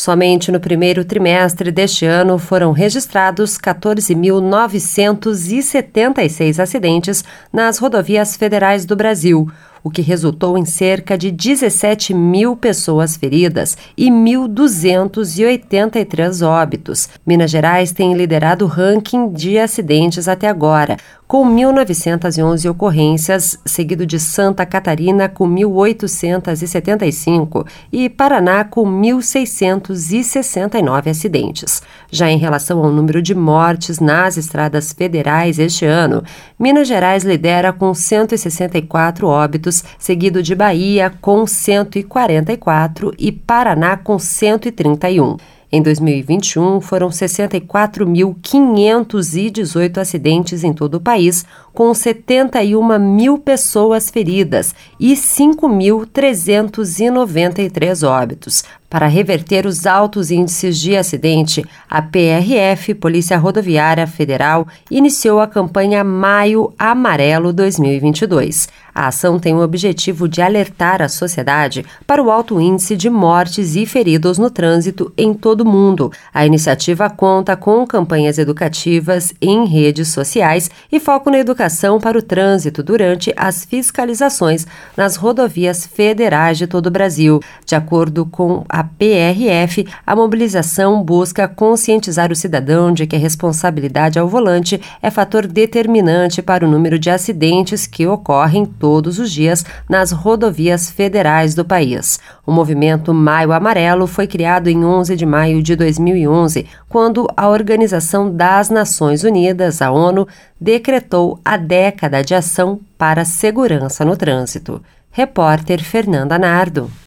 Somente no primeiro trimestre deste ano foram registrados 14.976 acidentes nas rodovias federais do Brasil, o que resultou em cerca de 17 mil pessoas feridas e 1.283 óbitos. Minas Gerais tem liderado o ranking de acidentes até agora, com 1.911 ocorrências, seguido de Santa Catarina com 1.875 e Paraná com 1.669 acidentes. Já em relação ao número de mortes nas estradas federais este ano, Minas Gerais lidera com 164 óbitos, seguido de Bahia com 144 e Paraná com 131. Em 2021, foram 64.518 acidentes em todo o país, com 71 mil pessoas feridas e 5.393 óbitos. Para reverter os altos índices de acidente, a PRF, Polícia Rodoviária Federal, iniciou a campanha Maio Amarelo 2022. A ação tem o objetivo de alertar a sociedade para o alto índice de mortes e feridos no trânsito em todo o mundo. A iniciativa conta com campanhas educativas em redes sociais e foco na educação para o trânsito durante as fiscalizações nas rodovias federais de todo o Brasil. De acordo com a PRF, a mobilização busca conscientizar o cidadão de que a responsabilidade ao volante é fator determinante para o número de acidentes que ocorrem todos os dias nas rodovias federais do país. O movimento Maio Amarelo foi criado em 11 de maio de 2011, quando a Organização das Nações Unidas, a ONU, decretou a década de ação para a segurança no trânsito. Repórter Fernanda Nardo.